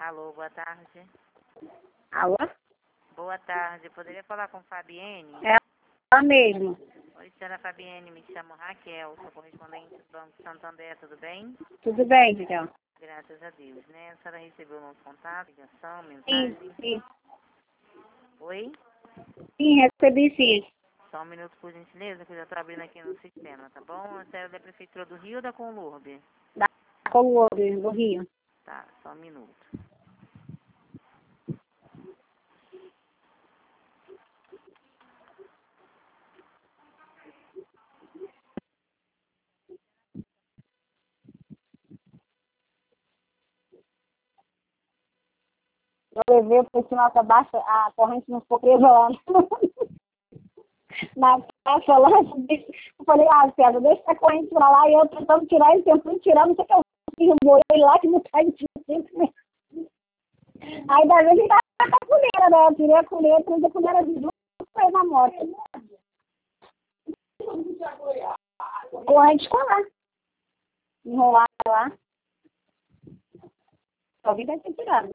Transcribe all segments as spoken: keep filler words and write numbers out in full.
Alô, boa tarde. Alô? Boa tarde. Poderia falar com Fabienne? É ela mesmo. Oi, senhora Fabienne. Me chamo Raquel, sou correspondente do Banco Santander, tudo bem? Tudo bem, Raquel? Graças a Deus, né? A senhora recebeu o nosso contato, ligação, Sim, mensagem? sim. Oi? Sim, recebi sim. Só um minuto, por gentileza, que eu já estou abrindo aqui no sistema, tá bom? A senhora é da Prefeitura do Rio ou da Conlurb? Da Colômbia, do Rio. Tá, só um minuto. Eu levei por cima da baixa, a corrente não ficou presa lá. Na caixa lá, eu falei, ah, César, deixa a corrente pra lá, e eu tentando tirar, ele tentando tirar, não sei o que eu fiz, eu morei lá que não tá em cima. Aí da vez ele tava com a colheira, né? Eu tirei a colheira, trouxe a colheira de junto, foi na moto. Corrente escolar. Enrolada lá. Só vi deve ter tirado.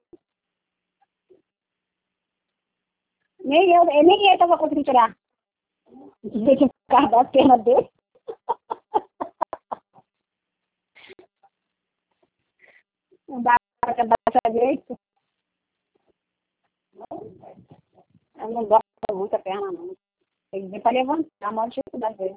Nem eu, nem ele tava conseguindo tirar. Tinha que ficar da perna dele. Não dá para abaixar direito. Eu não gosto muito da perna, não. Tem que ver para levantar, a maior dificuldade dele.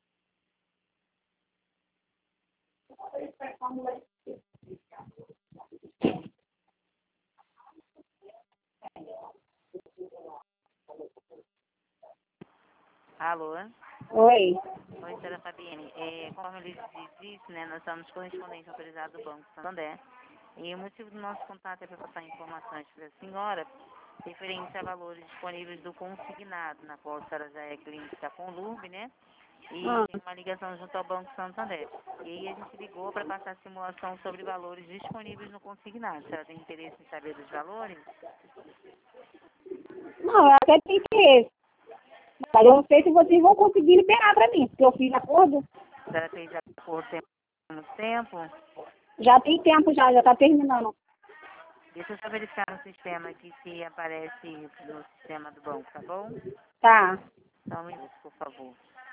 Alô? Oi. Oi, senhora Fabienne. É, conforme ele disse, né, nós somos correspondentes autorizados do Banco Santander. E o motivo do nosso contato é para passar informações para a senhora referente a valores disponíveis do consignado, na qual a senhora já é cliente da Conlurb, né? E Ah, tem uma ligação junto ao Banco Santander. E aí a gente ligou para passar a simulação sobre valores disponíveis no consignado. A senhora tem interesse em saber dos valores? não, eu até tenho interesse. Mas eu não sei se vocês vão conseguir liberar para mim, porque eu fiz acordo. A senhora fez acordo tem muito tempo? Já tem tempo já, já está terminando. Deixa eu só verificar no sistema aqui se aparece no sistema do banco, tá bom? Tá. Só um minuto, por favor.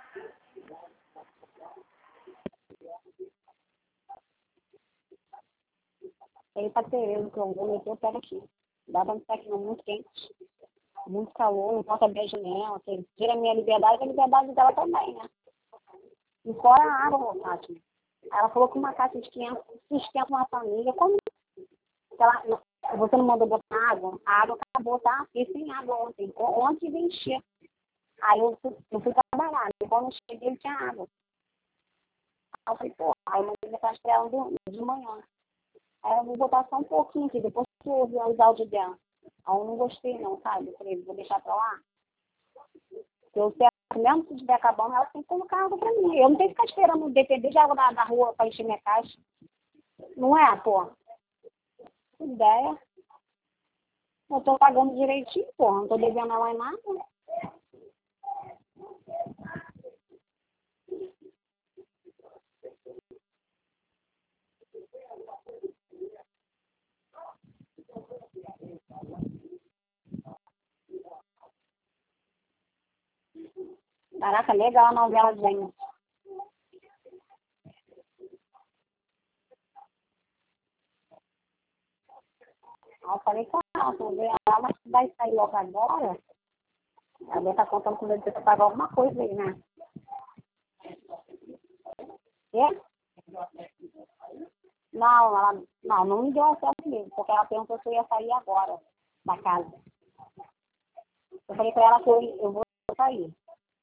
Ele tá querendo que eu vou meter o pé aqui. Dá pra estar aqui não, muito quente. Muito calor, não posso abrir a janela. Você tira a minha liberdade, a liberdade dela também, né? E fora a água, Fátima. Ela falou que uma caixa de quinhentos sustenta uma família. Como ela, você não mandou botar água? A água acabou, tá? Fiquei sem água ontem. Ontem veio encher. Aí eu fui, eu fui trabalhar. E quando eu cheguei, ele tinha água. Aí eu falei, pô, aí eu mandei mensagem pra ela de, de manhã. Aí eu vou botar só um pouquinho aqui, depois que eu ouvi os áudios dela. Aí eu não gostei não, sabe? Eu falei, vou deixar pra lá. Eu sei, mesmo se estiver acabando, ela tem que colocar água pra mim. Eu não tenho que ficar esperando depender de água da, da rua pra encher minha caixa. Não é, pô? Que ideia. Eu tô pagando direitinho, pô. Não tô devendo ela em nada. Caraca, legal a novela de Zenha. Aí eu falei com ela, vou ver ela, mas vai sair logo agora. Ela tá contando com ele pra pagar alguma coisa aí, né? É? Não, ela não, não me deu acesso mesmo, porque ela perguntou se eu ia sair agora da casa. Eu falei pra ela que eu, eu vou sair.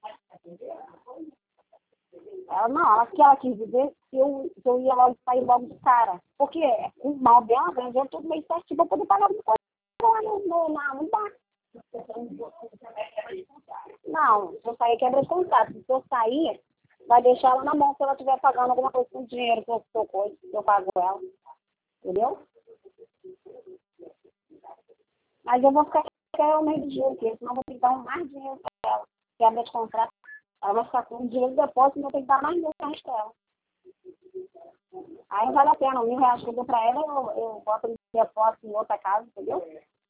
Ela não, ela que ela quis dizer que eu, que eu ia logo sair logo de cara. Porque o mal dela ganhou tudo meio certinho pra poder pagar alguma coisa lá no, no, na, no bar. Não, se eu sair quebra de contrato. Se eu sair, vai deixar ela na mão se ela estiver pagando alguma coisa com dinheiro que eu, que eu, coisa, que eu pago ela. Entendeu? Mas eu vou ficar até o meio de julho, porque senão eu vou ter que dar mais dinheiro pra ela. Quebra de contrato. Ela vai ficar com dinheiro de depósito e eu tenho que dar mais dinheiro pra ela. Aí não vale a pena, mil reais que eu dou pra ela, eu, eu boto ter posse em outra casa, entendeu?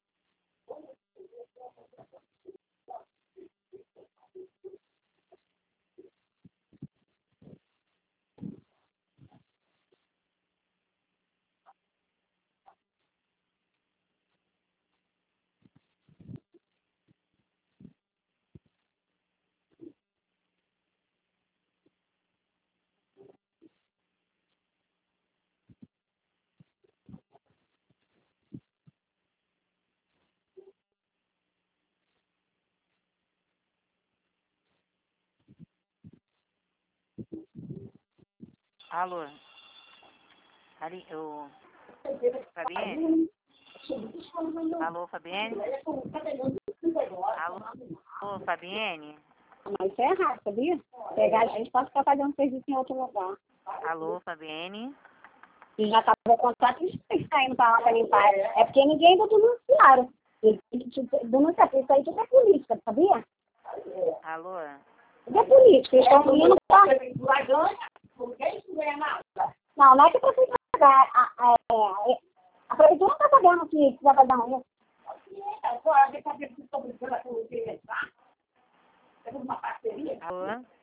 Alô? Ali, o... Fabiane? Alô, Fabiane? Alô, Alô, Fabiane? Mas isso é errado, sabia? Pegar a gente pode ficar fazendo serviço em outro lugar. Alô, Fabiane? E já acabou o contrato, eles têm que ficar indo pra lá pra limpar. É porque ninguém ainda denunciaram. Eles têm que denunciar, porque isso aí tudo é política, sabia? Alô? Tudo é política, eles estão indo pra... Não, não é que a prefeitura pagar. A, a, a, a prefeitura não está pagando que vai pagar um. Alô?